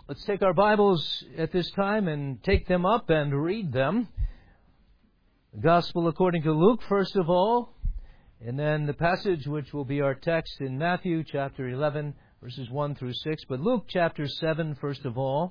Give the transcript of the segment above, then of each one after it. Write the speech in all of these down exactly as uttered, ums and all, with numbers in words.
Let's take our Bibles at this time and take them up and read them. The Gospel according to Luke, first of all, and then the passage which will be our text in Matthew chapter eleven, verses one through six. But Luke chapter seven, first of all.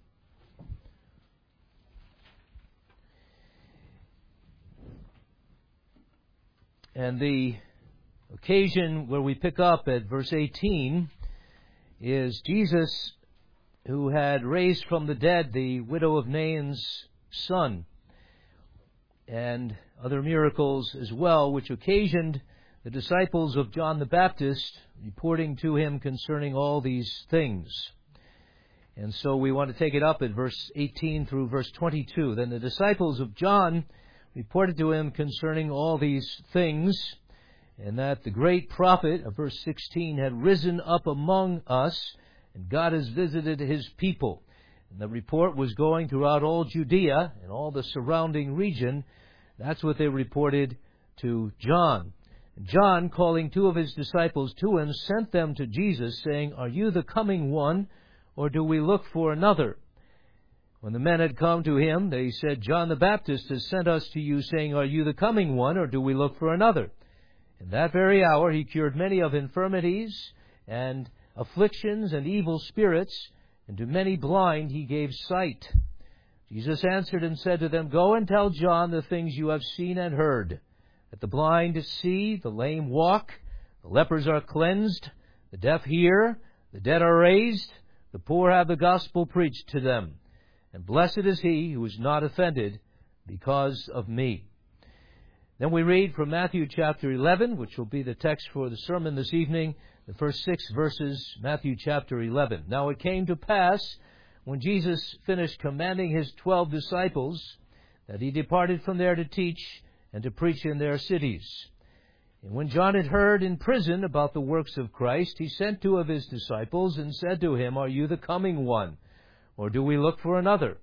And the occasion where we pick up at verse eighteen is Jesus, who had raised from the dead the widow of Nain's son, and other miracles as well, which occasioned the disciples of John the Baptist reporting to him concerning all these things. And so we want to take it up at verse eighteen through verse twenty-two. Then the disciples of John reported to him concerning all these things, and that the great prophet of verse sixteen had risen up among us, and God has visited His people. And the report was going throughout all Judea and all the surrounding region. That's what they reported to John. And John, calling two of his disciples to him, sent them to Jesus, saying, "Are you the coming one, or do we look for another?" When the men had come to him, they said, "John the Baptist has sent us to you, saying, 'Are you the coming one, or do we look for another?'" In that very hour he cured many of infirmities and afflictions and evil spirits, and to many blind he gave sight. Jesus answered and said to them, "Go and tell John the things you have seen and heard, that the blind see, the lame walk, the lepers are cleansed, the deaf hear, the dead are raised, the poor have the gospel preached to them. And blessed is he who is not offended because of me." Then we read from Matthew chapter eleven, which will be the text for the sermon this evening, the first six verses, Matthew chapter eleven. "Now it came to pass, when Jesus finished commanding his twelve disciples, that he departed from there to teach and to preach in their cities. And when John had heard in prison about the works of Christ, he sent two of his disciples and said to him, "Are you the coming one, or do we look for another?"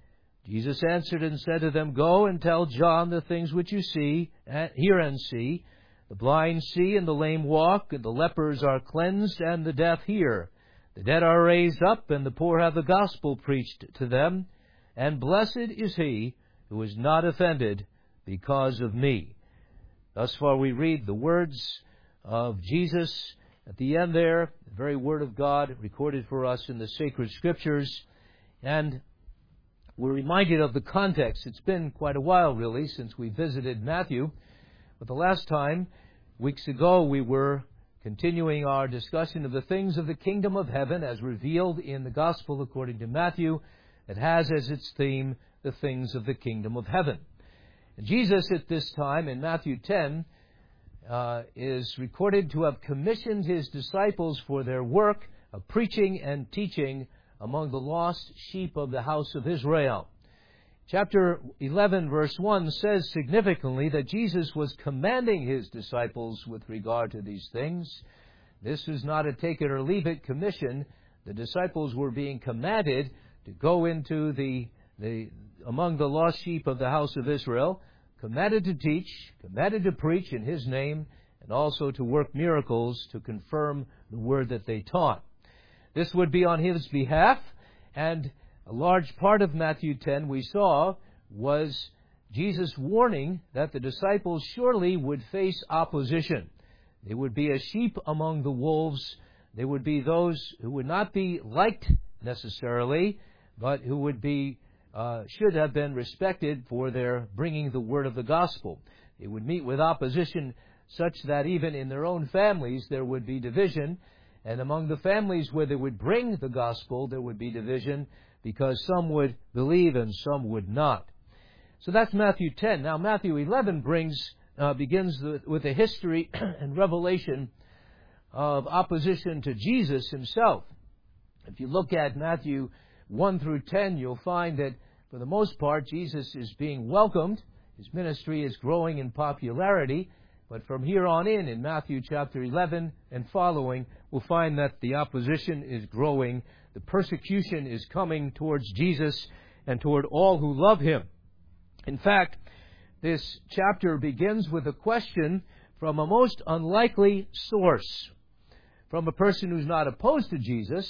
Jesus answered and said to them, "Go and tell John the things which you see, hear and see. The blind see, and the lame walk, and the lepers are cleansed, and the deaf hear. The dead are raised up, and the poor have the gospel preached to them. And blessed is he who is not offended because of me." Thus far we read the words of Jesus at the end there, the very Word of God recorded for us in the sacred Scriptures. And we're reminded of the context. It's been quite a while, really, since we visited Matthew. But the last time, weeks ago, we were continuing our discussion of the things of the kingdom of heaven as revealed in the Gospel according to Matthew. It has as its theme the things of the kingdom of heaven. And Jesus at this time in Matthew ten uh, is recorded to have commissioned his disciples for their work of preaching and teaching among the lost sheep of the house of Israel. Chapter eleven, verse one says significantly that Jesus was commanding his disciples with regard to these things. This is not a take it or leave it commission. The disciples were being commanded to go into the, the among the lost sheep of the house of Israel, commanded to teach, commanded to preach in his name, and also to work miracles to confirm the word that they taught. This would be on his behalf, and a large part of Matthew ten we saw was Jesus' warning that the disciples surely would face opposition. They would be as sheep among the wolves. They would be those who would not be liked necessarily, but who would be uh, should have been respected for their bringing the word of the gospel. They would meet with opposition such that even in their own families there would be division. And among the families where they would bring the gospel, there would be division because some would believe and some would not. So that's Matthew ten. Now Matthew eleven brings uh, begins with a history and revelation of opposition to Jesus himself. If you look at Matthew one through ten, you'll find that for the most part Jesus is being welcomed. His ministry is growing in popularity. But from here on in, in Matthew chapter eleven and following, we'll find that the opposition is growing. The persecution is coming towards Jesus and toward all who love him. In fact, this chapter begins with a question from a most unlikely source. From a person who's not opposed to Jesus,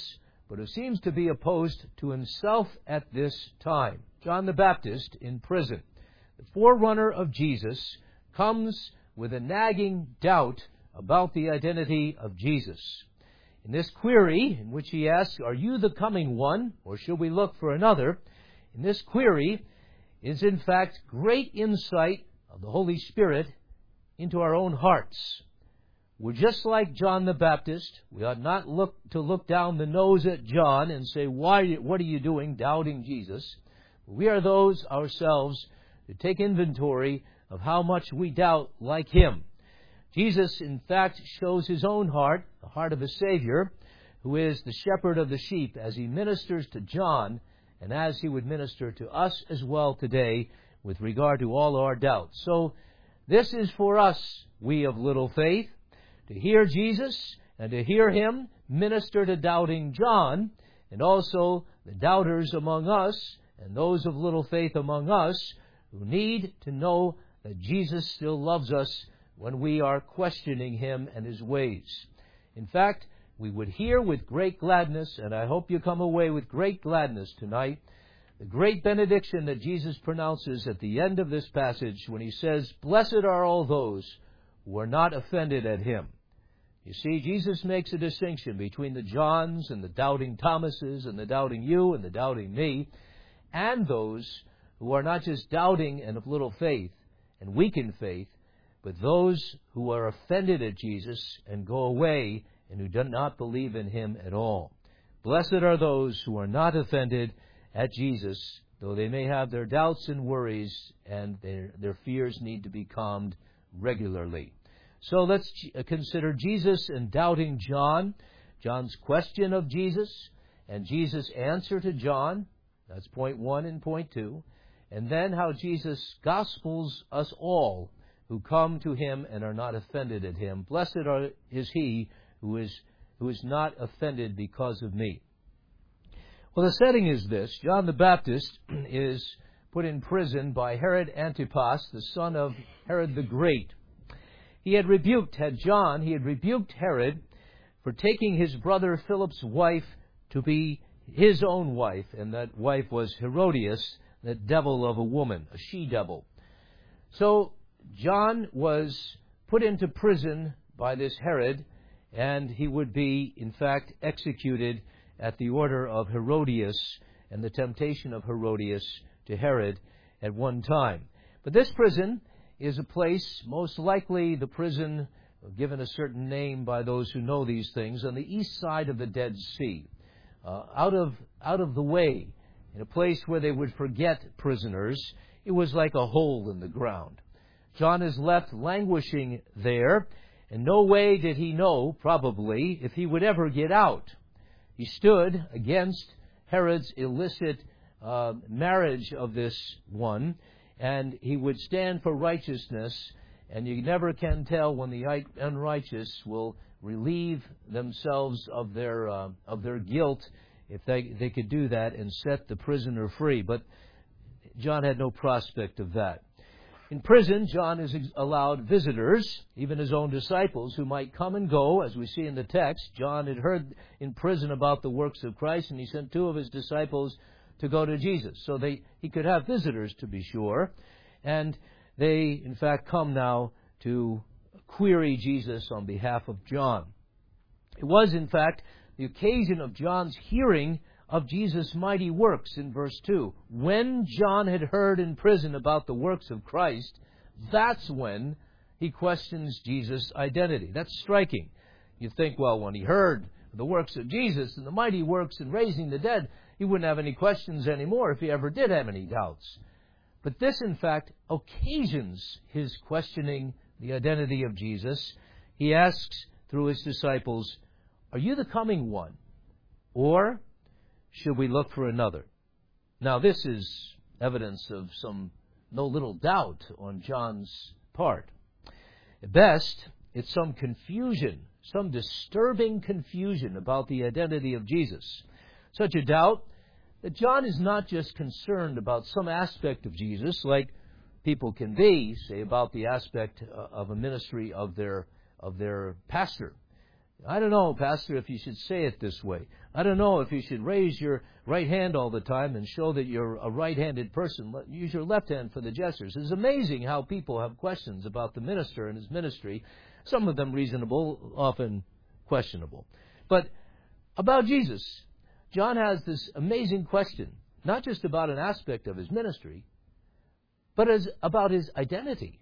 but who seems to be opposed to himself at this time. John the Baptist in prison. The forerunner of Jesus comes with a nagging doubt about the identity of Jesus. In this query, in which he asks, "Are you the coming one, or shall we look for another?" In this query is in fact great insight of the Holy Spirit into our own hearts. We're just like John the Baptist. We ought not look to look down the nose at John and say, "Why? What are you doing, doubting Jesus?" We are those ourselves to take inventory of how much we doubt like him. Jesus, in fact, shows his own heart, the heart of a Savior, who is the shepherd of the sheep, as he ministers to John, and as he would minister to us as well today with regard to all our doubts. So, this is for us, we of little faith, to hear Jesus and to hear him minister to doubting John, and also the doubters among us and those of little faith among us who need to know that Jesus still loves us when we are questioning him and his ways. In fact, we would hear with great gladness, and I hope you come away with great gladness tonight, the great benediction that Jesus pronounces at the end of this passage when he says, "Blessed are all those who are not offended at him." You see, Jesus makes a distinction between the Johns and the doubting Thomases and the doubting you and the doubting me, and those who are not just doubting and of little faith and weak in faith, but those who are offended at Jesus and go away and who do not believe in him at all. Blessed are those who are not offended at Jesus, though they may have their doubts and worries, and their, their fears need to be calmed regularly. So let's consider Jesus and doubting John, John's question of Jesus, and Jesus' answer to John. That's point one and point two. And then how Jesus gospels us all who come to him and are not offended at him. Blessed are, is he who is, who is not offended because of me. Well, the setting is this. John the Baptist is put in prison by Herod Antipas, the son of Herod the Great. He had rebuked, had John, he had rebuked Herod for taking his brother Philip's wife to be his own wife, and that wife was Herodias, that devil of a woman, a she-devil. So John was put into prison by this Herod, and he would be, in fact, executed at the order of Herodias and the temptation of Herodias to Herod at one time. But this prison is a place, most likely the prison given a certain name by those who know these things, on the east side of the Dead Sea, uh, out of out of the way, in a place where they would forget prisoners. It was like a hole in the ground. John is left languishing there, and no way did he know, probably, if he would ever get out. He stood against Herod's illicit uh, marriage of this one, and he would stand for righteousness, and you never can tell when the unrighteous will relieve themselves of their uh, of their guilt if they, they could do that and set the prisoner free. But John had no prospect of that. In prison, John is allowed visitors, even his own disciples, who might come and go, as we see in the text. John had heard in prison about the works of Christ, and he sent two of his disciples to go to Jesus. So they he could have visitors, to be sure. And they, in fact, come now to query Jesus on behalf of John. It was, in fact, the occasion of John's hearing of Jesus' mighty works in verse two. When John had heard in prison about the works of Christ, that's when he questions Jesus' identity. That's striking. You think, well, when he heard the works of Jesus and the mighty works in raising the dead, he wouldn't have any questions anymore if he ever did have any doubts. But this, in fact, occasions his questioning the identity of Jesus. He asks through his disciples, "Are you the coming one? Or should we look for another?" Now, this is evidence of some no little doubt on John's part. At best, it's some confusion, some disturbing confusion about the identity of Jesus. Such a doubt that John is not just concerned about some aspect of Jesus, like people can be, say, about the aspect of a ministry of their of their pastor. I don't know, Pastor, if you should say it this way. I don't know if you should raise your right hand all the time and show that you're a right-handed person. Use your left hand for the gestures. It's amazing how people have questions about the minister and his ministry. Some of them reasonable, often questionable. But about Jesus, John has this amazing question, not just about an aspect of his ministry, but as about his identity.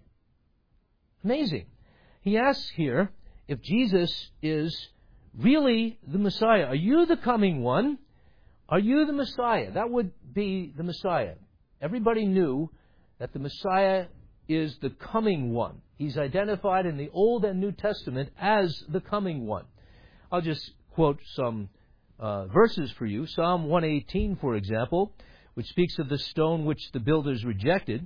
Amazing. He asks here if Jesus is really the Messiah. Are you the coming one? Are you the Messiah? That would be the Messiah. Everybody knew that the Messiah is the coming one. He's identified in the Old and New Testament as the coming one. I'll just quote some uh, verses for you. Psalm one eighteen, for example, which speaks of the stone which the builders rejected,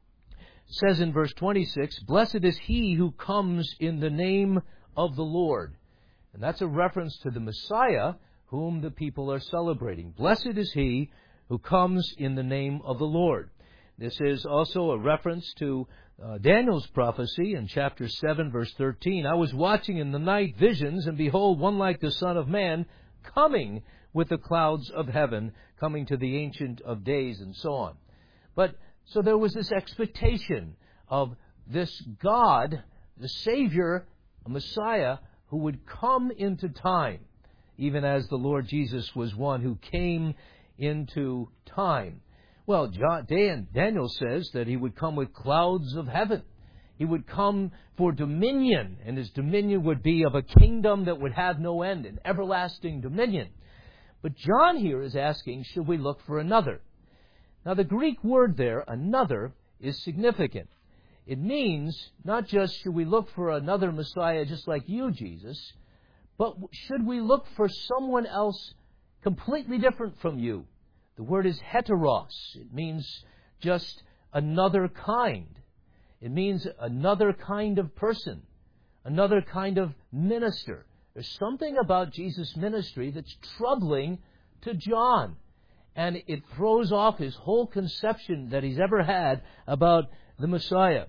says in verse twenty-six, "Blessed is he who comes in the name of the Lord." And that's a reference to the Messiah whom the people are celebrating. Blessed is he who comes in the name of the Lord. This is also a reference to uh, Daniel's prophecy in chapter seven, verse thirteen. "I was watching in the night visions, and behold, one like the Son of Man coming with the clouds of heaven, coming to the Ancient of Days," and so on. But so there was this expectation of this God, the Savior, a Messiah, who would come into time, even as the Lord Jesus was one who came into time. Well, John, Dan, Daniel says that he would come with clouds of heaven. He would come for dominion, and his dominion would be of a kingdom that would have no end, an everlasting dominion. But John here is asking, should we look for another? Now, the Greek word there, another, is significant. It means not just should we look for another Messiah just like you, Jesus, but should we look for someone else completely different from you? The word is heteros. It means just another kind. It means another kind of person, another kind of minister. There's something about Jesus' ministry that's troubling to John, and it throws off his whole conception that he's ever had about the Messiah.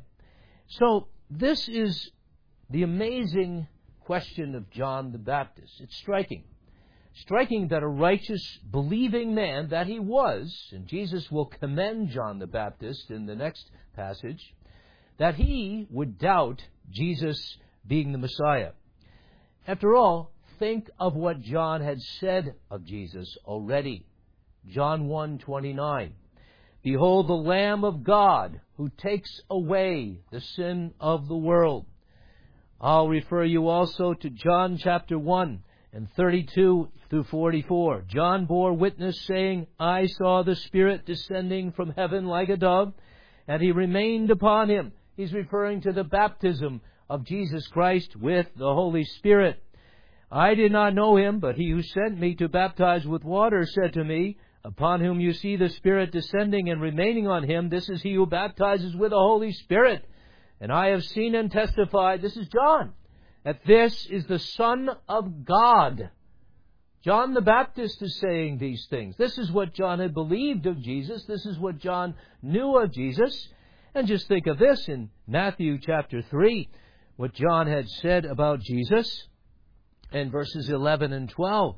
So this is the amazing question of John the Baptist. It's striking. Striking that a righteous, believing man that he was, and Jesus will commend John the Baptist in the next passage, that he would doubt Jesus being the Messiah. After all, think of what John had said of Jesus already. John one twenty-nine. "Behold the Lamb of God who takes away the sin of the world." I'll refer you also to John chapter one and thirty-two through forty-four. "John bore witness, saying, I saw the Spirit descending from heaven like a dove, and he remained upon him." He's referring to the baptism of Jesus Christ with the Holy Spirit. "I did not know him, but he who sent me to baptize with water said to me, Upon whom you see the Spirit descending and remaining on him, this is he who baptizes with the Holy Spirit. And I have seen and testified," this is John, "that this is the Son of God." John the Baptist is saying these things. This is what John had believed of Jesus. This is what John knew of Jesus. And just think of this in Matthew chapter three, what John had said about Jesus in verses eleven and twelve.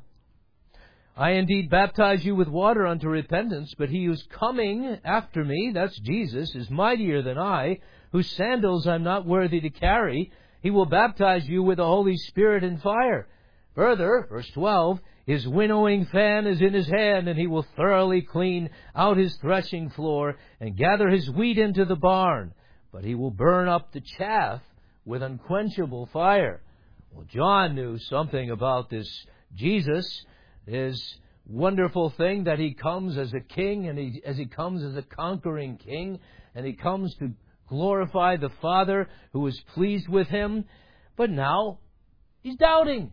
"I indeed baptize you with water unto repentance, but he who's coming after me," that's Jesus, "is mightier than I, whose sandals I'm not worthy to carry. He will baptize you with the Holy Spirit and fire." Further, verse twelve, "His winnowing fan is in his hand, and he will thoroughly clean out his threshing floor and gather his wheat into the barn. But he will burn up the chaff with unquenchable fire." Well, John knew something about this Jesus, his wonderful thing that he comes as a king, and he, as he comes as a conquering king, and he comes to glorify the Father who is pleased with him. But now he's doubting.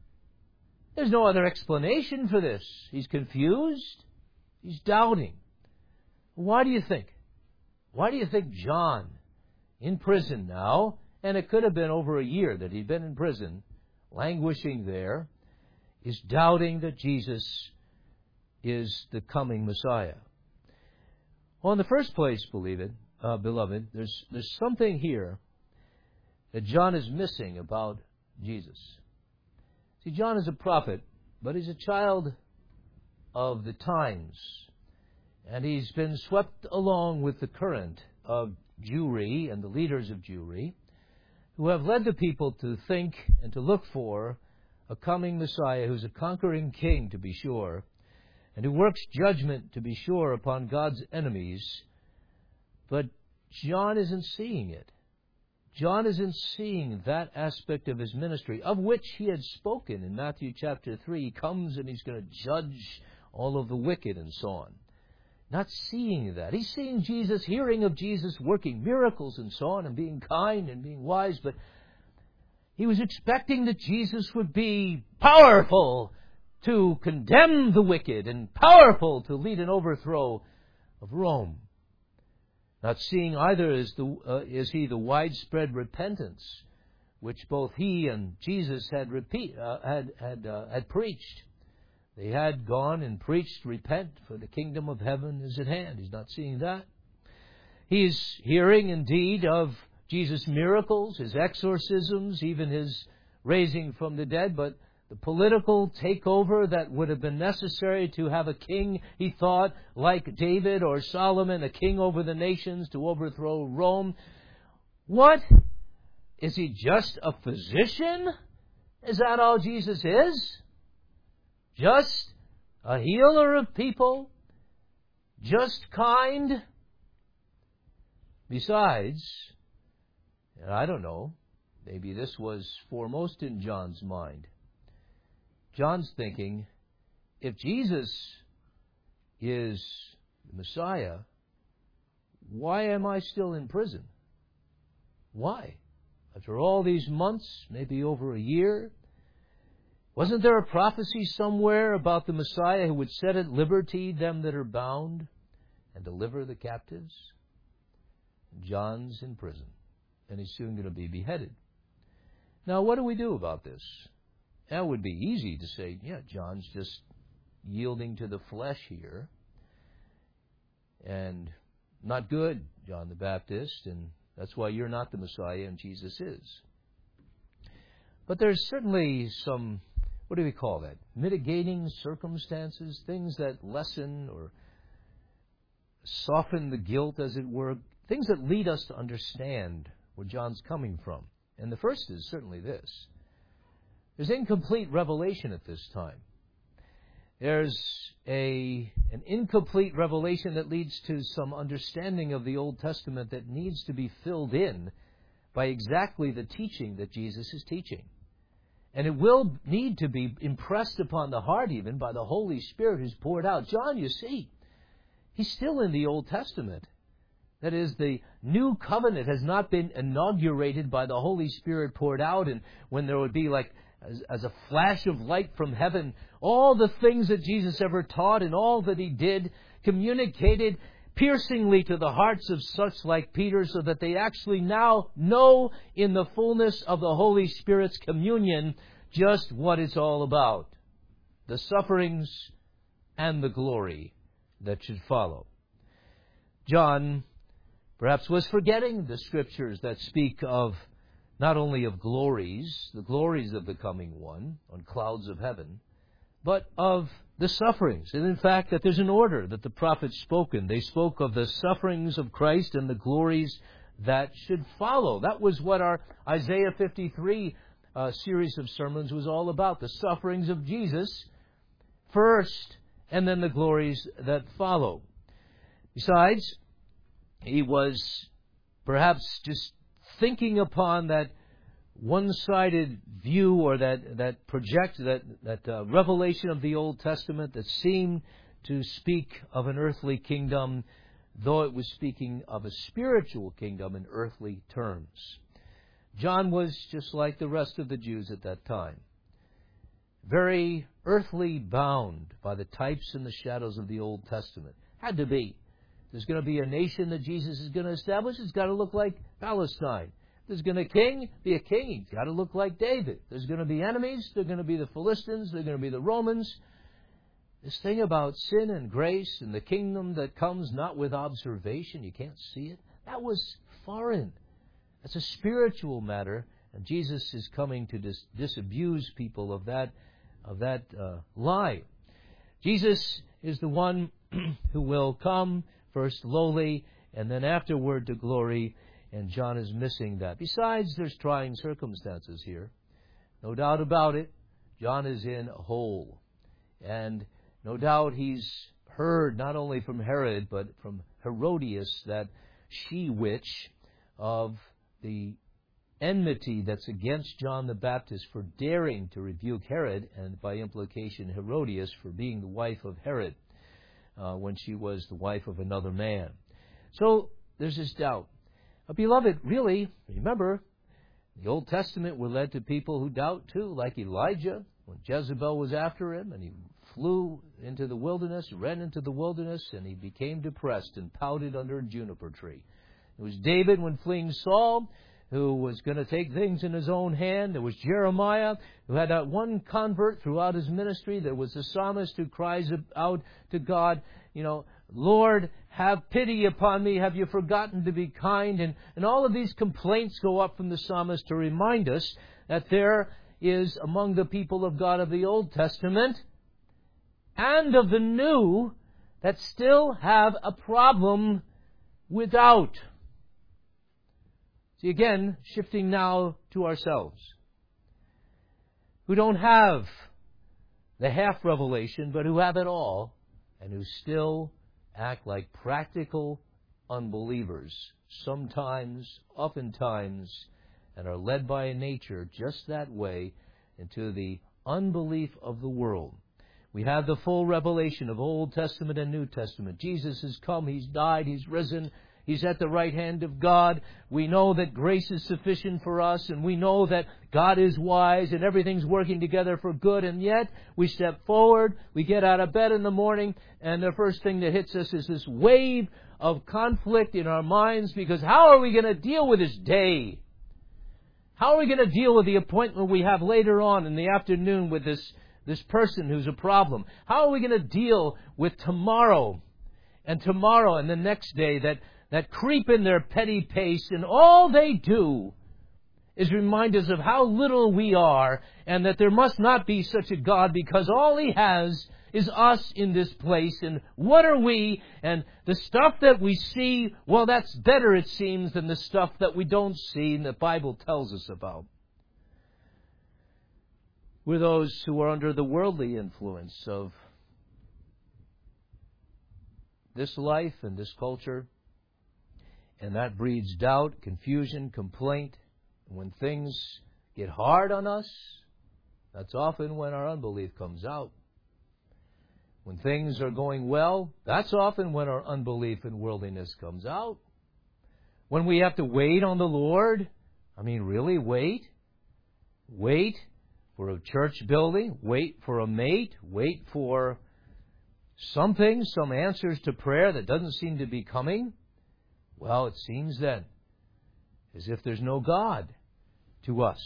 There's no other explanation for this. He's confused. He's doubting. Why do you think? Why do you think John, in prison now, and it could have been over a year that he'd been in prison, languishing there, is doubting that Jesus is the coming Messiah? Well, in the first place, believe it, uh, beloved, there's there's something here that John is missing about Jesus. See, John is a prophet, but he's a child of the times. And he's been swept along with the current of Jewry and the leaders of Jewry, who have led the people to think and to look for a coming Messiah who's a conquering king, to be sure, and who works judgment, to be sure, upon God's enemies. But John isn't seeing it. John isn't seeing that aspect of his ministry, of which he had spoken in Matthew chapter three. He comes and he's going to judge all of the wicked and so on. Not seeing that. He's seeing Jesus, hearing of Jesus working miracles and so on, and being kind and being wise, but he was expecting that Jesus would be powerful to condemn the wicked and powerful to lead an overthrow of Rome. Not seeing either is, the, uh, is he the widespread repentance which both he and Jesus had repeat, uh, had had uh, had preached. They had gone and preached, repent, for the kingdom of heaven is at hand. He's not seeing that. He's hearing indeed of Jesus' miracles, his exorcisms, even his raising from the dead, but the political takeover that would have been necessary to have a king, he thought, like David or Solomon, a king over the nations to overthrow Rome. What? Is he just a physician? Is that all Jesus is? Just a healer of people? Just kind? Besides, and I don't know, maybe this was foremost in John's mind. John's thinking, if Jesus is the Messiah, why am I still in prison? Why? After all these months, maybe over a year, wasn't there a prophecy somewhere about the Messiah who would set at liberty them that are bound and deliver the captives? John's in prison, and he's soon going to be beheaded. Now, what do we do about this? That would be easy to say, yeah, John's just yielding to the flesh here. And not good, John the Baptist, and that's why you're not the Messiah and Jesus is. But there's certainly some, what do we call that? Mitigating circumstances, things that lessen or soften the guilt, as it were, things that lead us to understand where John's coming from. And the first is certainly this. There's incomplete revelation at this time. There's a an incomplete revelation that leads to some understanding of the Old Testament that needs to be filled in by exactly the teaching that Jesus is teaching. And it will need to be impressed upon the heart even by the Holy Spirit who's poured out. John, you see, he's still in the Old Testament. That is, the new covenant has not been inaugurated by the Holy Spirit poured out, and when there would be like As, as a flash of light from heaven, all the things that Jesus ever taught and all that he did communicated piercingly to the hearts of such like Peter, so that they actually now know in the fullness of the Holy Spirit's communion just what it's all about. The sufferings and the glory that should follow. John perhaps was forgetting the scriptures that speak of not only of glories, the glories of the coming one on clouds of heaven, but of the sufferings. And in fact, that there's an order that the prophets spoken. They spoke of the sufferings of Christ and the glories that should follow. That was what our Isaiah fifty-three uh, series of sermons was all about. The sufferings of Jesus first, and then the glories that follow. Besides, he was perhaps just thinking upon that one-sided view, or that that project that that uh, revelation of the Old Testament that seemed to speak of an earthly kingdom, though it was speaking of a spiritual kingdom in earthly terms. John was just like the rest of the Jews at that time, very earthly bound by the types and the shadows of the Old Testament. Had to be. There's going to be a nation that Jesus is going to establish. It's got to look like Palestine. There's going to king be a king. He's got to look like David. There's going to be enemies. They're going to be the Philistines. They're going to be the Romans. This thing about sin and grace and the kingdom that comes not with observation, you can't see it, that was foreign. That's a spiritual matter, And Jesus is coming to dis- disabuse people of that, of that uh, lie. Jesus is the one who will come first lowly and then afterward to glory, and John is missing that. Besides, there's trying circumstances here. No doubt about it, John is in a hole. And no doubt he's heard not only from Herod, but from Herodias, that she-witch, of the enmity that's against John the Baptist for daring to rebuke Herod, and by implication Herodias for being the wife of Herod uh, when she was the wife of another man. So there's this doubt. But beloved, really, remember, the Old Testament were led to people who doubt too, like Elijah, when Jezebel was after him, and he flew into the wilderness, ran into the wilderness, and he became depressed and pouted under a juniper tree. It was David when fleeing Saul, who was going to take things in his own hand. There was Jeremiah, who had that one convert throughout his ministry. There was the psalmist who cries out to God, you know, Lord, have pity upon me. Have you forgotten to be kind? And, and all of these complaints go up from the psalmist to remind us that there is among the people of God of the Old Testament and of the New that still have a problem with doubt. See, again, shifting now to ourselves, who don't have the half revelation, but who have it all, and who still act like practical unbelievers, sometimes, oftentimes, and are led by a nature just that way into the unbelief of the world. We have the full revelation of Old Testament and New Testament. Jesus has come, He's died, He's risen, He's at the right hand of God. We know that grace is sufficient for us, and we know that God is wise and everything's working together for good. And yet, we step forward, we get out of bed in the morning, and the first thing that hits us is this wave of conflict in our minds, because how are we going to deal with this day? How are we going to deal with the appointment we have later on in the afternoon with this, this person who's a problem? How are we going to deal with tomorrow and tomorrow and the next day that that creep in their petty pace, and all they do is remind us of how little we are, and that there must not be such a God, because all He has is us in this place, and what are we? And the stuff that we see, well, that's better, it seems, than the stuff that we don't see and the Bible tells us about. We're those who are under the worldly influence of this life and this culture. And that breeds doubt, confusion, complaint. When things get hard on us, that's often when our unbelief comes out. When things are going well, that's often when our unbelief and worldliness comes out. When we have to wait on the Lord, I mean, really wait? Wait for a church building, wait for a mate, wait for something, some answers to prayer that doesn't seem to be coming. Well, it seems then as if there's no God to us.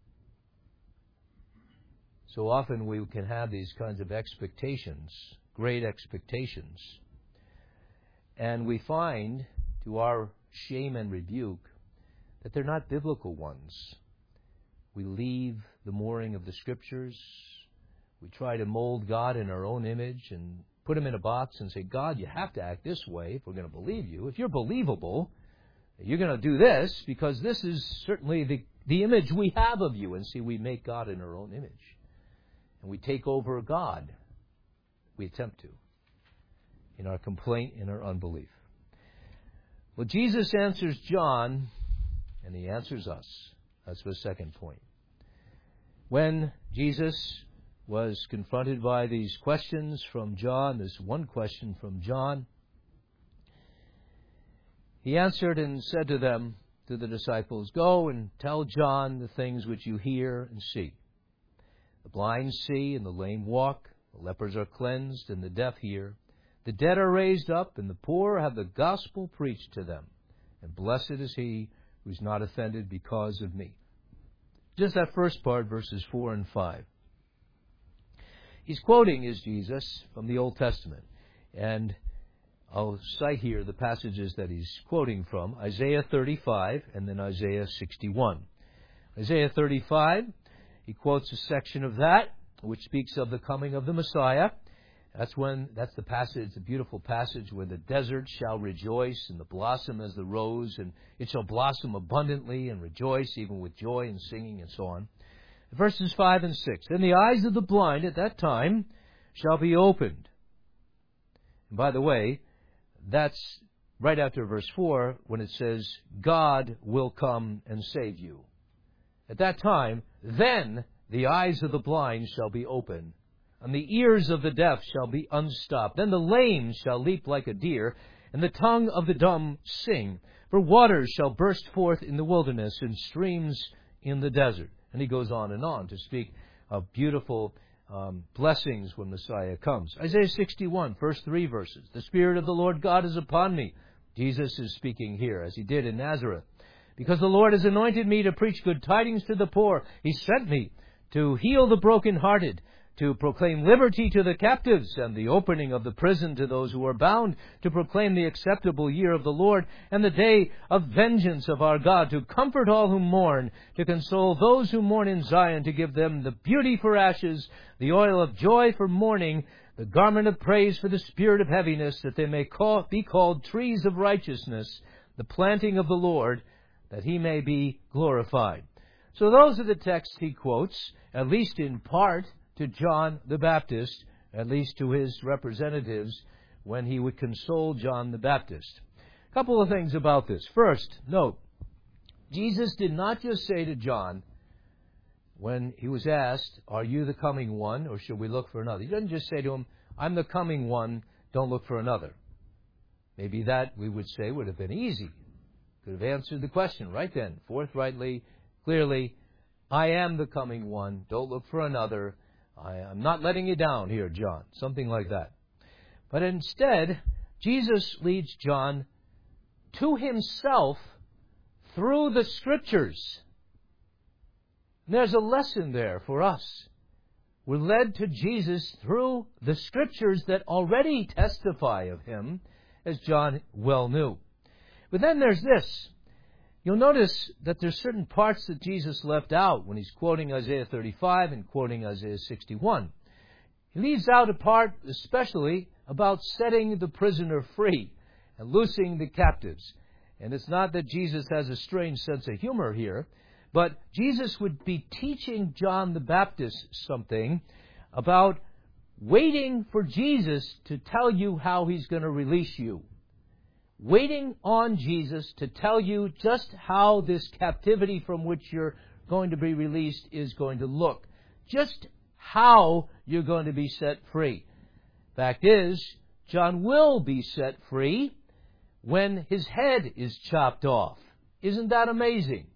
So often we can have these kinds of expectations, great expectations. And we find, to our shame and rebuke, that they're not biblical ones. We leave the mooring of the Scriptures. We try to mold God in our own image and put Him in a box and say, God, you have to act this way if we're going to believe you. If you're believable, you're going to do this, because this is certainly the, the image we have of you. And see, we make God in our own image. And we take over God. We attempt to. In our complaint, in our unbelief. Well, Jesus answers John, and He answers us. That's the second point. When Jesus was confronted by these questions from John, this one question from John, He answered and said to them, to the disciples, go and tell John the things which you hear and see. The blind see and the lame walk, the lepers are cleansed and the deaf hear. The dead are raised up and the poor have the gospel preached to them. And blessed is he who is not offended because of me. Just that first part, verses four and five. He's quoting, is Jesus, from the Old Testament. And I'll cite here the passages that he's quoting from, Isaiah thirty-five and then Isaiah sixty-one. Isaiah thirty-five, he quotes a section of that, which speaks of the coming of the Messiah. That's when, that's the passage, the beautiful passage where the desert shall rejoice and the blossom as the rose, and it shall blossom abundantly and rejoice even with joy and singing and so on. Verses five and six. Then the eyes of the blind at that time shall be opened. And by the way, that's right after verse four when it says, God will come and save you. At that time, then the eyes of the blind shall be opened, and the ears of the deaf shall be unstopped. Then the lame shall leap like a deer, and the tongue of the dumb sing. For waters shall burst forth in the wilderness, and streams in the desert. And he goes on and on to speak of beautiful um, blessings when Messiah comes. Isaiah sixty-one, first three verses. The Spirit of the Lord God is upon me. Jesus is speaking here, as he did in Nazareth. Because the Lord has anointed me to preach good tidings to the poor. He sent me to heal the brokenhearted, to proclaim liberty to the captives and the opening of the prison to those who are bound, to proclaim the acceptable year of the Lord and the day of vengeance of our God, to comfort all who mourn, to console those who mourn in Zion, to give them the beauty for ashes, the oil of joy for mourning, the garment of praise for the spirit of heaviness, that they may call, be called trees of righteousness, the planting of the Lord, that he may be glorified. So those are the texts he quotes, at least in part, to John the Baptist, at least to his representatives, when he would console John the Baptist. A couple of things about this. First, note, Jesus did not just say to John, when he was asked, are you the coming one, or should we look for another? He doesn't just say to him, I'm the coming one, don't look for another. Maybe that, we would say, would have been easy. Could have answered the question right then, forthrightly, clearly, I am the coming one, don't look for another. I am not letting you down here, John. Something like that. But instead, Jesus leads John to himself through the Scriptures. And there's a lesson there for us. We're led to Jesus through the Scriptures that already testify of him, as John well knew. But then there's this. You'll notice that there's certain parts that Jesus left out when he's quoting Isaiah thirty-five and quoting Isaiah sixty-one. He leaves out a part especially about setting the prisoner free and loosing the captives. And it's not that Jesus has a strange sense of humor here, but Jesus would be teaching John the Baptist something about waiting for Jesus to tell you how he's going to release you. Waiting on Jesus to tell you just how this captivity from which you're going to be released is going to look. Just how you're going to be set free. Fact is, John will be set free when his head is chopped off. Isn't that amazing?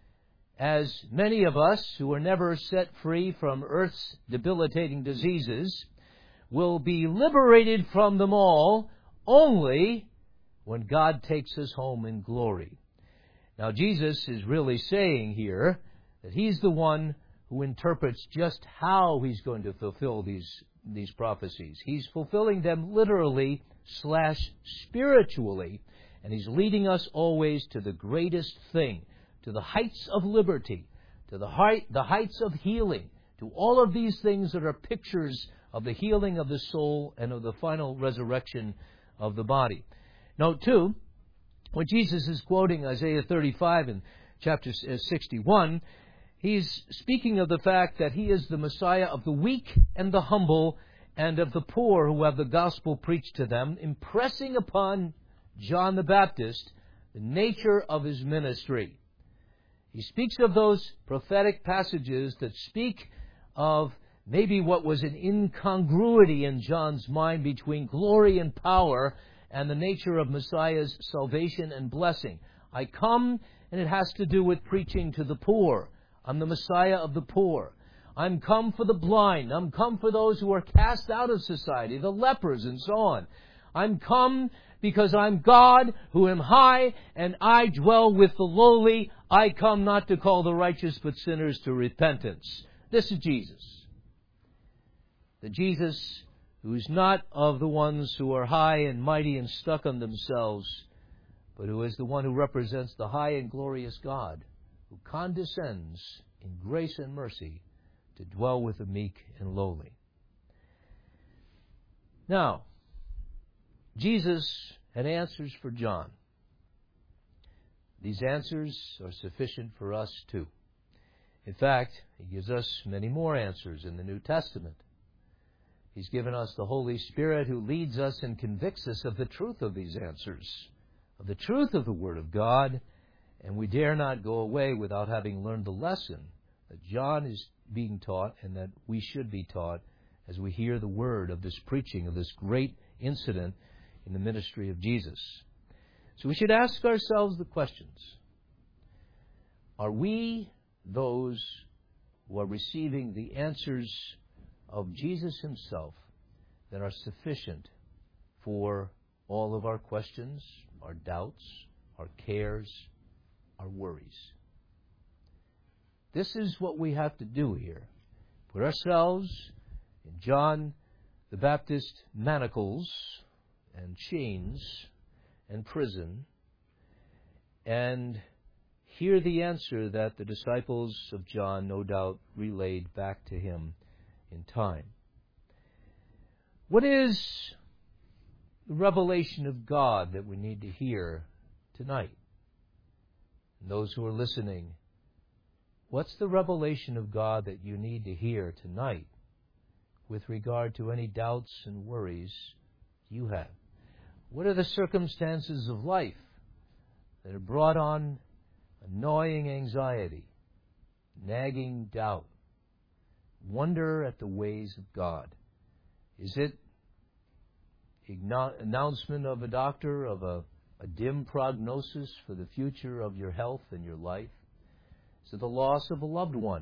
As many of us who are never set free from earth's debilitating diseases will be liberated from them all only when God takes us home in glory. Now, Jesus is really saying here that he's the one who interprets just how he's going to fulfill these, these prophecies. He's fulfilling them literally slash spiritually, and he's leading us always to the greatest thing, to the heights of liberty, to the height, the heights of healing, to all of these things that are pictures of the healing of the soul and of the final resurrection of the body. Note, too, when Jesus is quoting Isaiah thirty-five and chapter sixty-one, he's speaking of the fact that he is the Messiah of the weak and the humble and of the poor who have the gospel preached to them, impressing upon John the Baptist the nature of his ministry. He speaks of those prophetic passages that speak of maybe what was an incongruity in John's mind between glory and power and the nature of Messiah's salvation and blessing. I come, and it has to do with preaching to the poor. I'm the Messiah of the poor. I'm come for the blind. I'm come for those who are cast out of society, the lepers and so on. I'm come because I'm God who am high, and I dwell with the lowly. I come not to call the righteous but sinners to repentance. This is Jesus. The Jesus who's not of the ones who are high and mighty and stuck on themselves, but who is the one who represents the high and glorious God, who condescends in grace and mercy to dwell with the meek and lowly. Now, Jesus had answers for John. These answers are sufficient for us too. In fact, He gives us many more answers in the New Testament. He's given us the Holy Spirit who leads us and convicts us of the truth of these answers, of the truth of the Word of God, and we dare not go away without having learned the lesson that John is being taught and that we should be taught as we hear the word of this preaching, of this great incident in the ministry of Jesus. So we should ask ourselves the questions. Are we those who are receiving the answers of Jesus Himself that are sufficient for all of our questions, our doubts, our cares, our worries? This is what we have to do here. Put ourselves in John the Baptist manacles and chains and prison and hear the answer that the disciples of John no doubt relayed back to him in time. What is the revelation of God that we need to hear tonight? And those who are listening, what's the revelation of God that you need to hear tonight with regard to any doubts and worries you have? What are the circumstances of life that have brought on annoying anxiety, nagging doubt, wonder at the ways of God? Is it announcement of a doctor of a, a dim prognosis for the future of your health and your life? Is it the loss of a loved one?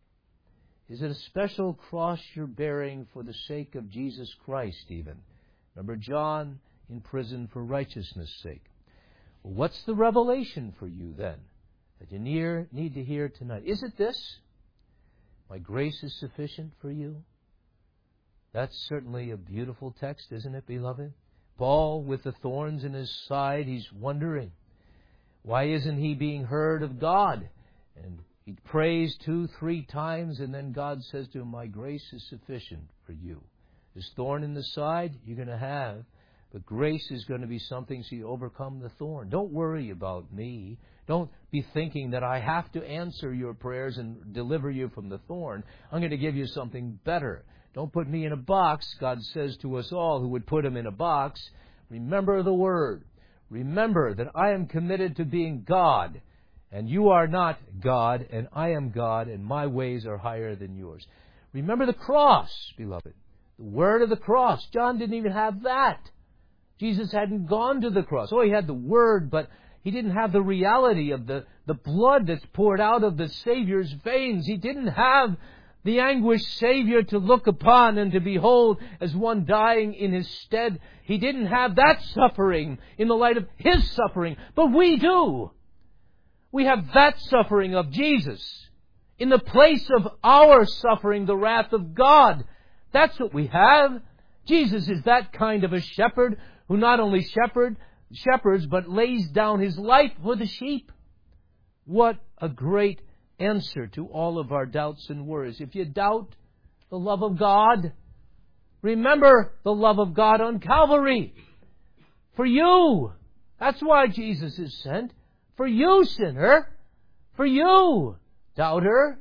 Is it a special cross you're bearing for the sake of Jesus Christ even? Remember John in prison for righteousness' sake. Well, what's the revelation for you then that you near, need to hear tonight? Is it this? My grace is sufficient for you. That's certainly a beautiful text, isn't it, beloved? Paul, with the thorns in his side, he's wondering, why isn't he being heard of God? And he prays two, three times, and then God says to him, my grace is sufficient for you. This thorn in the side, you're going to have, but grace is going to be something so you overcome the thorn. Don't worry about me. Don't be thinking that I have to answer your prayers and deliver you from the thorn. I'm going to give you something better. Don't put me in a box, God says to us all who would put him in a box. Remember the word. Remember that I am committed to being God, and you are not God, and I am God, and my ways are higher than yours. Remember the cross, beloved. The word of the cross. John didn't even have that. Jesus hadn't gone to the cross. Oh, he had the word, but he didn't have the reality of the, the blood that's poured out of the Savior's veins. He didn't have the anguished Savior to look upon and to behold as one dying in his stead. He didn't have that suffering in the light of his suffering. But we do. We have that suffering of Jesus in the place of our suffering, the wrath of God. That's what we have. Jesus is that kind of a shepherd who not only shepherd, shepherds, but lays down his life for the sheep. What a great answer to all of our doubts and worries. If you doubt the love of God, remember the love of God on Calvary. For you. That's why Jesus is sent. For you, sinner. For you, doubter.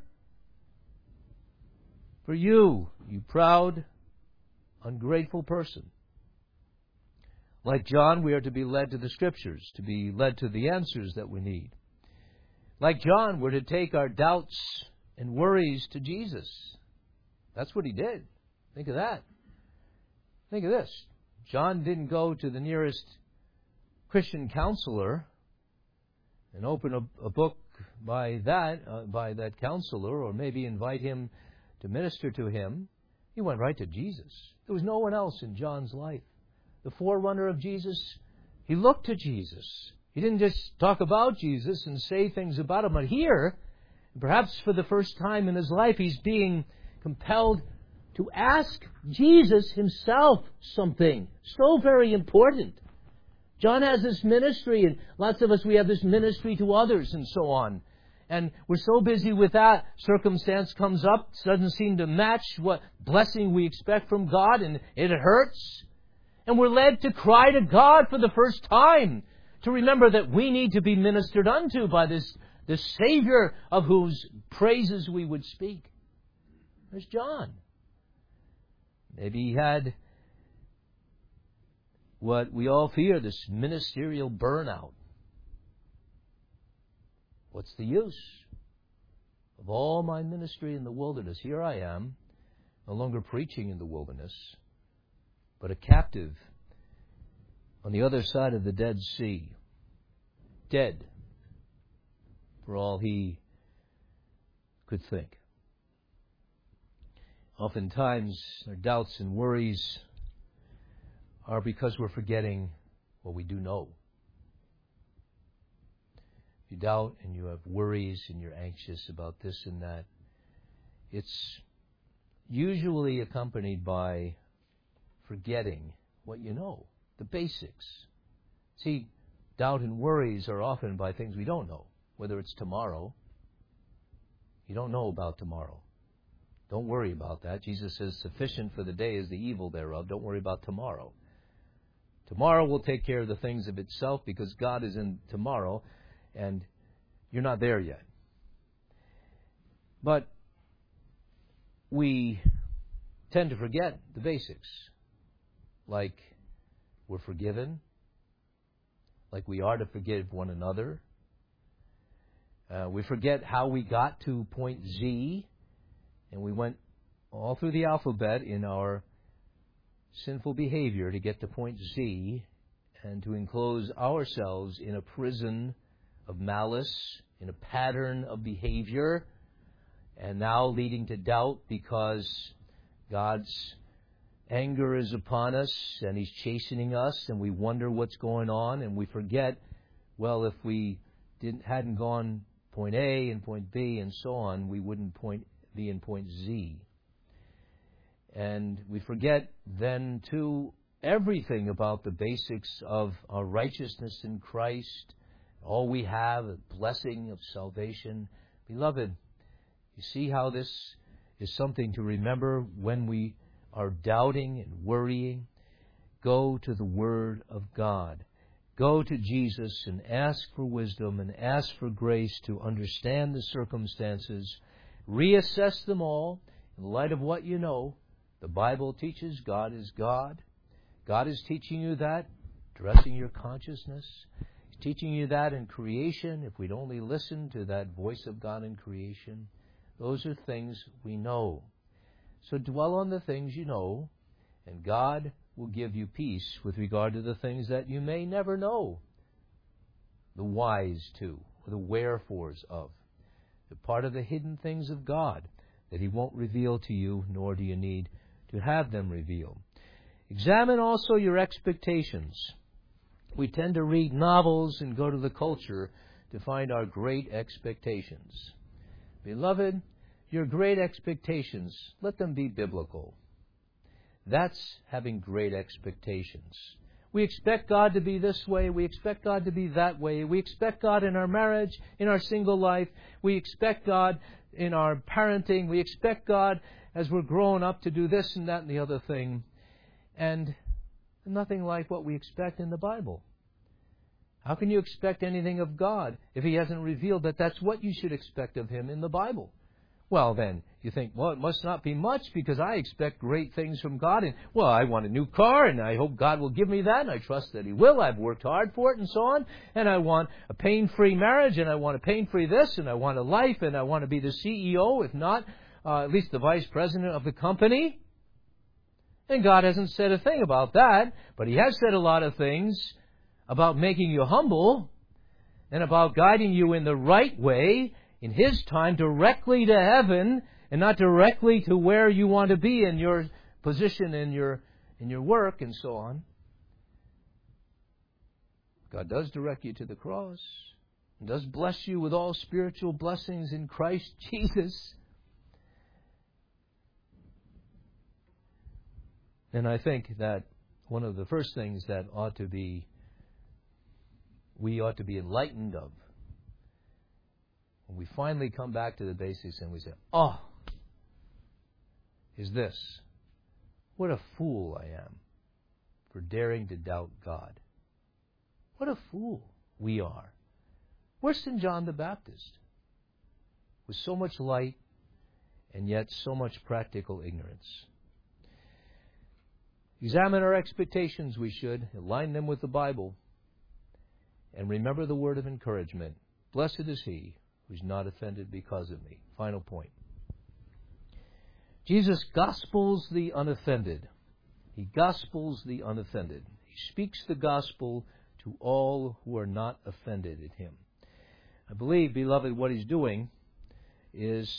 For you, you proud, ungrateful person. Like John, we are to be led to the Scriptures, to be led to the answers that we need. Like John, we're to take our doubts and worries to Jesus. That's what he did. Think of that. Think of this. John didn't go to the nearest Christian counselor and open a, a book by that, uh, by that counselor, or maybe invite him to minister to him. He went right to Jesus. There was no one else in John's life. The forerunner of Jesus, he looked to Jesus. He didn't just talk about Jesus and say things about him. But here, perhaps for the first time in his life, he's being compelled to ask Jesus himself something so very important. John has this ministry, and lots of us, we have this ministry to others and so on. And we're so busy with that, circumstance comes up, doesn't seem to match what blessing we expect from God, and it hurts. And we're led to cry to God for the first time, to remember that we need to be ministered unto by this, this Savior of whose praises we would speak. There's John. Maybe he had what we all fear, this ministerial burnout. What's the use of all my ministry in the wilderness? Here I am, no longer preaching in the wilderness, but a captive on the other side of the Dead Sea. Dead, for all he could think. Oftentimes, our doubts and worries are because we're forgetting what we do know. If you doubt and you have worries and you're anxious about this and that, it's usually accompanied by forgetting what you know, the basics. See, doubt and worries are often by things we don't know, whether it's tomorrow. You don't know about tomorrow. Don't worry about that. Jesus says, sufficient for the day is the evil thereof. Don't worry about tomorrow. Tomorrow will take care of the things of itself because God is in tomorrow and you're not there yet. But we tend to forget the basics, like we're forgiven, like we are to forgive one another. Uh, we forget how we got to point Z, and we went all through the alphabet in our sinful behavior to get to point Z and to enclose ourselves in a prison of malice, in a pattern of behavior, and now leading to doubt because God's anger is upon us and He's chastening us, and we wonder what's going on, and we forget, well, if we didn't hadn't gone point A and point B and so on, we wouldn't point be in point Z. And we forget then, too, everything about the basics of our righteousness in Christ, all we have, a blessing of salvation. Beloved, you see how this is something to remember when we are doubting and worrying? Go to the Word of God. Go to Jesus and ask for wisdom and ask for grace to understand the circumstances. Reassess them all in light of what you know. The Bible teaches God is God. God is teaching you that, addressing your consciousness. He's teaching you that in creation. If we'd only listen to that voice of God in creation, those are things we know. So dwell on the things you know, and God will give you peace with regard to the things that you may never know the whys to, or the wherefores of. They're part of the hidden things of God that He won't reveal to you, nor do you need to have them revealed. Examine also your expectations. We tend to read novels and go to the culture to find our great expectations. Beloved, your great expectations, let them be biblical. That's having great expectations. We expect God to be this way. We expect God to be that way. We expect God in our marriage, in our single life. We expect God in our parenting. We expect God as we're growing up to do this and that and the other thing. And nothing like what we expect in the Bible. How can you expect anything of God if He hasn't revealed that that's what you should expect of Him in the Bible? Well, then, you think, well, it must not be much because I expect great things from God. And, well, I want a new car, and I hope God will give me that, and I trust that He will. I've worked hard for it, and so on. And I want a pain-free marriage, and I want a pain-free this, and I want a life, and I want to be the C E O, if not, uh, at least the vice president of the company. And God hasn't said a thing about that, but He has said a lot of things about making you humble and about guiding you in the right way in His time directly to heaven and not directly to where you want to be in your position, in your in your work, and so on. God does direct you to the cross and does bless you with all spiritual blessings in Christ Jesus. And I think that one of the first things that ought to be, we ought to be enlightened of when we finally come back to the basics and we say, oh, is this, what a fool I am for daring to doubt God. What a fool we are. Worse than John the Baptist, with so much light and yet so much practical ignorance. Examine our expectations, we should, align them with the Bible, and remember the word of encouragement. Blessed is he who is not offended because of me. Final point. Jesus gospels the unoffended. He gospels the unoffended. He speaks the gospel to all who are not offended at him. I believe, beloved, what he's doing is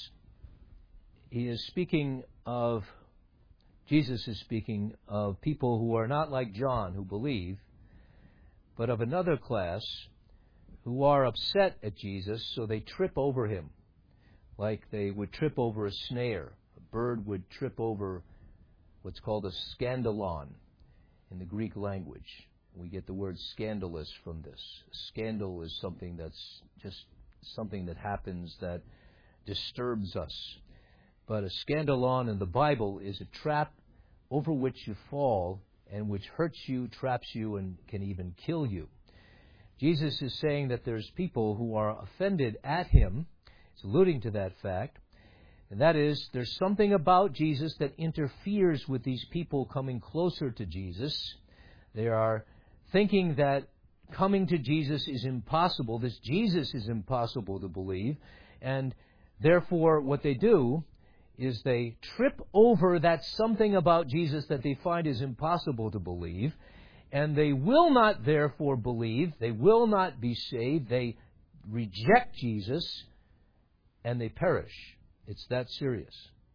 he is speaking of, Jesus is speaking of people who are not like John, who believe, but of another class who are upset at Jesus, so they trip over him, like they would trip over a snare. A bird would trip over what's called a scandalon in the Greek language. We get the word scandalous from this. Scandal is something that's just something that happens that disturbs us. But a scandalon in the Bible is a trap over which you fall and which hurts you, traps you, and can even kill you. Jesus is saying that there's people who are offended at him. He's alluding to that fact. And that is, there's something about Jesus that interferes with these people coming closer to Jesus. They are thinking that coming to Jesus is impossible. This Jesus is impossible to believe. And therefore, what they do is they trip over that something about Jesus that they find is impossible to believe. And they will not therefore believe. They will not be saved. They reject Jesus and they perish. It's that serious.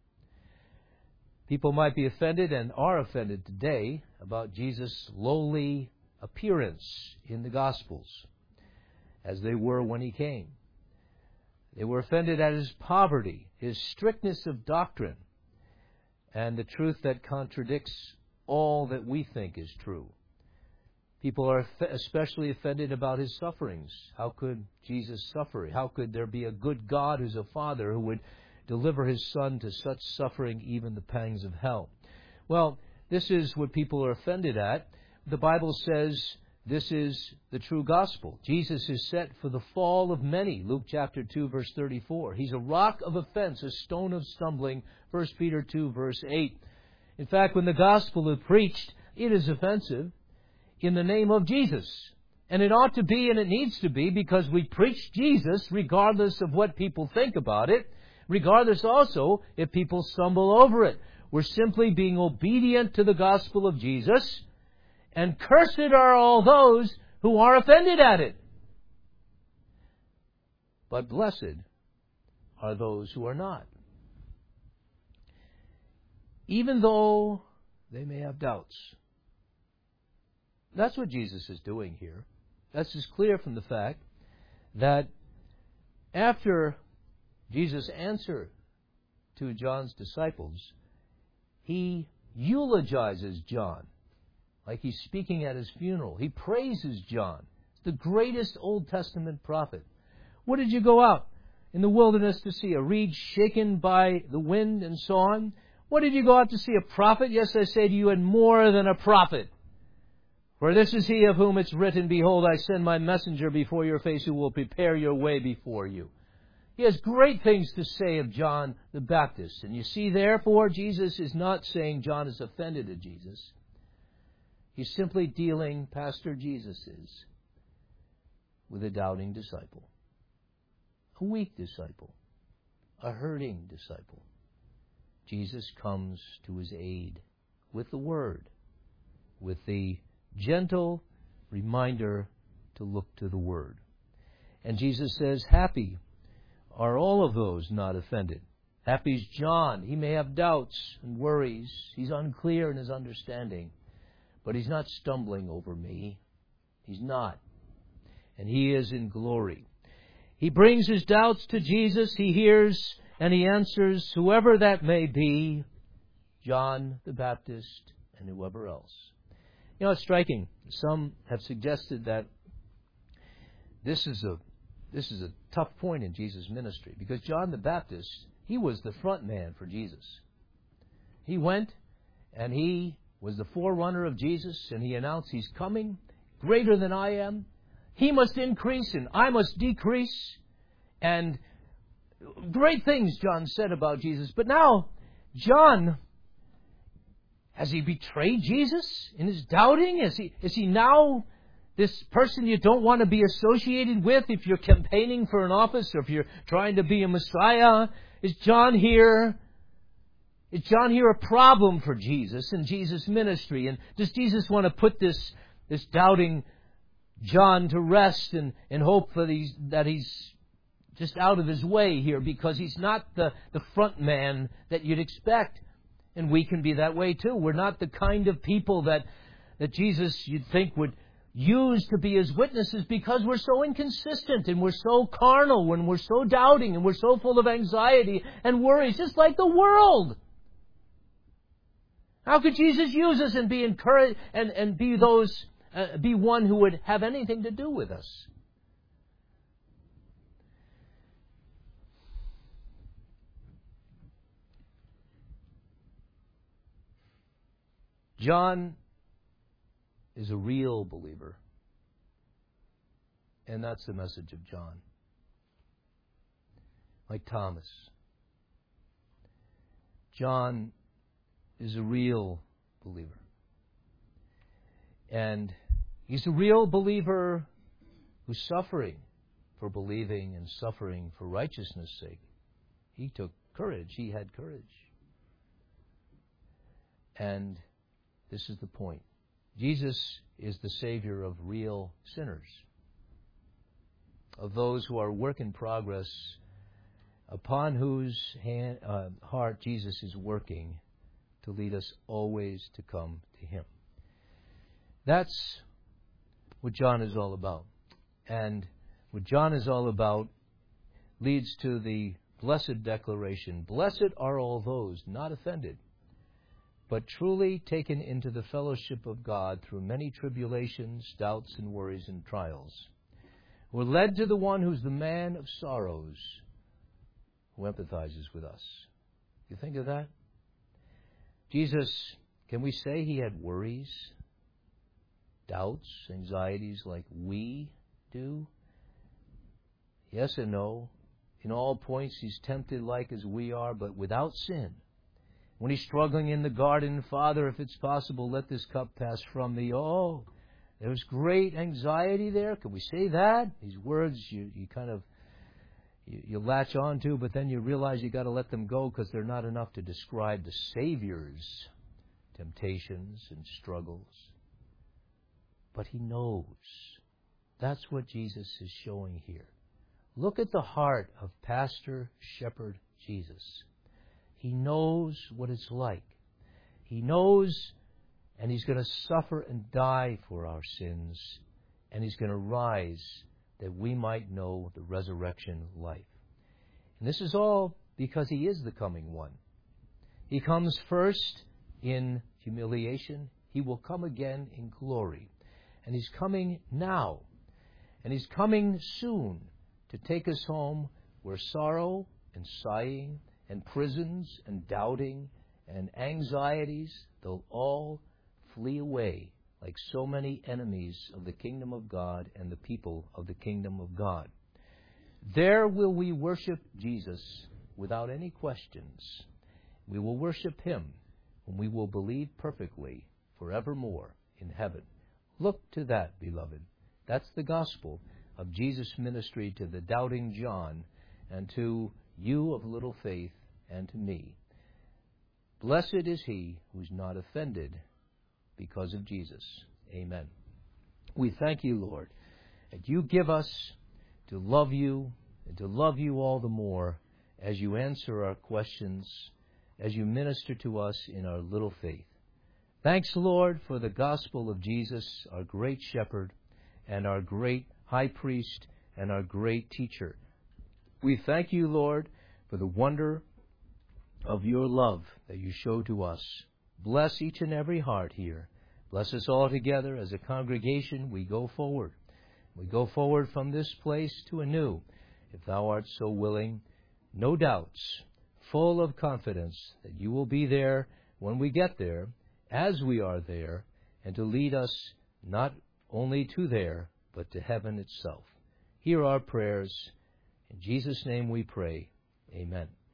People might be offended and are offended today about Jesus' lowly appearance in the Gospels, as they were when he came. They were offended at his poverty, his strictness of doctrine, and the truth that contradicts all that we think is true. People are especially offended about his sufferings. How could Jesus suffer? How could there be a good God who's a father who would deliver his Son to such suffering, even the pangs of hell? Well, this is what people are offended at. The Bible says this is the true gospel. Jesus is set for the fall of many. Luke chapter two, verse thirty-four. He's a rock of offense, a stone of stumbling. First Peter two, verse eight. In fact, when the gospel is preached, it is offensive in the name of Jesus. And it ought to be, and it needs to be, because we preach Jesus regardless of what people think about it, regardless also if people stumble over it. We're simply being obedient to the gospel of Jesus, and cursed are all those who are offended at it. But blessed are those who are not. Even though they may have doubts. That's what Jesus is doing here. That's just clear from the fact that after Jesus' answer to John's disciples, he eulogizes John, like he's speaking at his funeral. He praises John, the greatest Old Testament prophet. What did you go out in the wilderness to see? A reed shaken by the wind and so on? What did you go out to see? A prophet? Yes, I say to you, and more than a prophet. For this is he of whom it's written, Behold, I send my messenger before your face who will prepare your way before you. He has great things to say of John the Baptist. And you see, therefore, Jesus is not saying John is offended at Jesus. He's simply dealing, Pastor Jesus is, with a doubting disciple. A weak disciple. A hurting disciple. Jesus comes to his aid with the Word, with the gentle reminder to look to the Word. And Jesus says, happy are all of those not offended. Happy is John. He may have doubts and worries. He's unclear in his understanding. But he's not stumbling over me. He's not. And he is in glory. He brings his doubts to Jesus. He hears and he answers, whoever that may be, John the Baptist and whoever else. You know, it's striking. Some have suggested that this is a this is a tough point in Jesus' ministry, because John the Baptist, he was the front man for Jesus. He went and he was the forerunner of Jesus, and he announced, He's coming, greater than I am. He must increase and I must decrease. And great things John said about Jesus. But now, John, has he betrayed Jesus in his doubting? Is he, is he now this person you don't want to be associated with if you're campaigning for an office or if you're trying to be a Messiah? Is John here? Is John here a problem for Jesus and Jesus' ministry? And does Jesus want to put this, this doubting John to rest and, and hope that he's, that he's just out of his way here because he's not the, the front man that you'd expect? And we can be that way too. We're not the kind of people that, that Jesus, you'd think, would use to be His witnesses because we're so inconsistent and we're so carnal and we're so doubting and we're so full of anxiety and worries, just like the world. How could Jesus use us and be encouraged and, and be those, uh, be one who would have anything to do with us? John is a real believer. And that's the message of John. Like Thomas. John is a real believer. And he's a real believer who's suffering for believing and suffering for righteousness' sake. He took courage. He had courage. And this is the point. Jesus is the Savior of real sinners, of those who are work in progress, upon whose hand, uh, heart Jesus is working to lead us always to come to Him. That's what John is all about. And what John is all about leads to the blessed declaration, "Blessed are all those not offended, but truly taken into the fellowship of God through many tribulations, doubts, and worries and trials. We're led to the one who's the man of sorrows, who empathizes with us." You think of that? Jesus, can we say He had worries, doubts, anxieties like we do? Yes and no. In all points He's tempted like as we are, but without sin. When He's struggling in the garden, "Father, if it's possible, let this cup pass from me." Oh, there was great anxiety there. Can we say that? These words you, you kind of you, you latch on to, but then you realize you got to let them go because they're not enough to describe the Savior's temptations and struggles. But He knows. That's what Jesus is showing here. Look at the heart of Pastor Shepherd Jesus. He knows what it's like. He knows, and He's going to suffer and die for our sins, and He's going to rise that we might know the resurrection life. And this is all because He is the coming one. He comes first in humiliation. He will come again in glory. And He's coming now. And He's coming soon to take us home where sorrow and sighing and prisons and doubting and anxieties, they'll all flee away like so many enemies of the kingdom of God and the people of the kingdom of God. There will we worship Jesus without any questions. We will worship Him, and we will believe perfectly forevermore in heaven. Look to that, beloved. That's the gospel of Jesus' ministry to the doubting John and to you of little faith, and to me. Blessed is he who's not offended because of Jesus. Amen. We thank You, Lord, that You give us to love You and to love You all the more as You answer our questions, as You minister to us in our little faith. Thanks, Lord, for the gospel of Jesus, our great shepherd and our great high priest and our great teacher. We thank You, Lord, for the wonder of Your love that You show to us. Bless each and every heart here. Bless us all together as a congregation we go forward. we go forward from this place to a new, if thou art so willing, no doubts, full of confidence that you will be there when we get there, as we are there, and to lead us not only to there, but to heaven itself. Hear our prayers. In Jesus' name we pray. Amen.